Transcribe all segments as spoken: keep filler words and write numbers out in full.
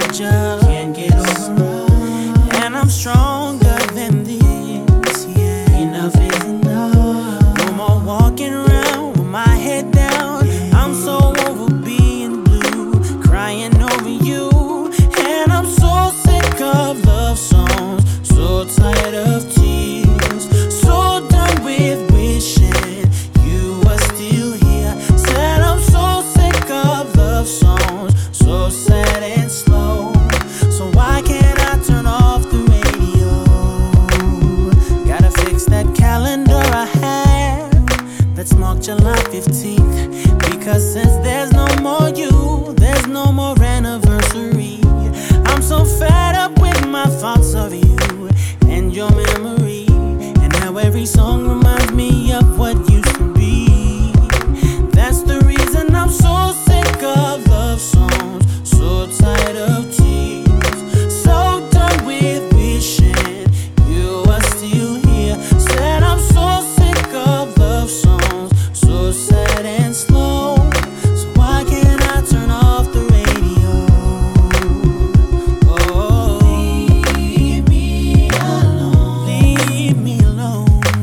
just can't get over us. And I'm stronger than this, yeah. Enough is enough. No more walking around with my head down. I'm so over being blue, crying over you. And I'm so sick of love songs, so tired of tears, so done with wishing you were still here. Said I'm so sick of love songs, so sad and slow. So why can't I turn off the radio? Gotta fix that calendar I have that's marked July fifteenth. Because since there's no more you, there's no more anniversary. I'm so fed up with my thoughts of you and your memory, and how every song reminds me of what used to be. That's the reason I'm so sick of love songs, so tired of tears, so done with wishing you were still here. Said I'm so sick of love songs, so sad and slow. So why can't I turn off the radio? Oh, leave me alone, leave me alone.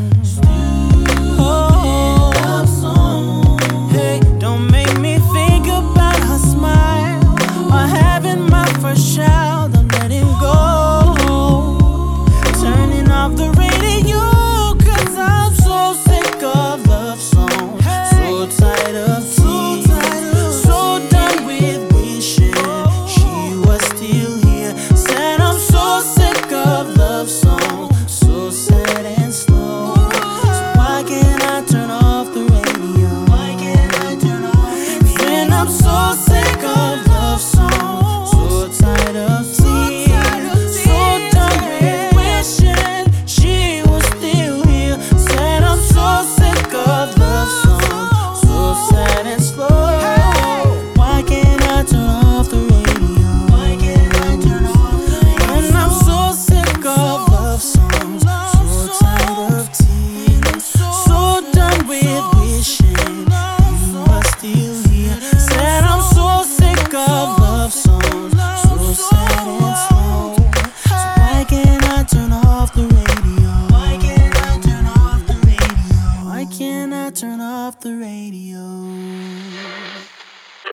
Oh, love song. Hey, don't make me think about her smile or having my first child. I'm letting go, turning off the radio, 'cause I'm so sick of love songs, so tired of tears, so done with wishing she was still here. Said I'm so sick of love songs, so sad and slow. So why can't I turn off the radio? Why can't I turn off? When I'm so sick of love songs, so tired of tears, so done with wishing she was still here. Said I'm so sick of love songs, so sad and slow. Why can't I turn off the radio? Why can't I turn off the radio? When I'm so sick of love songs, so tired of tears, so done with wishing you were still here. Said I'm so sick of love songs, so sad and slow. So why can't I turn off the radio? Why can't I turn off the radio? Why can't I turn off the radio?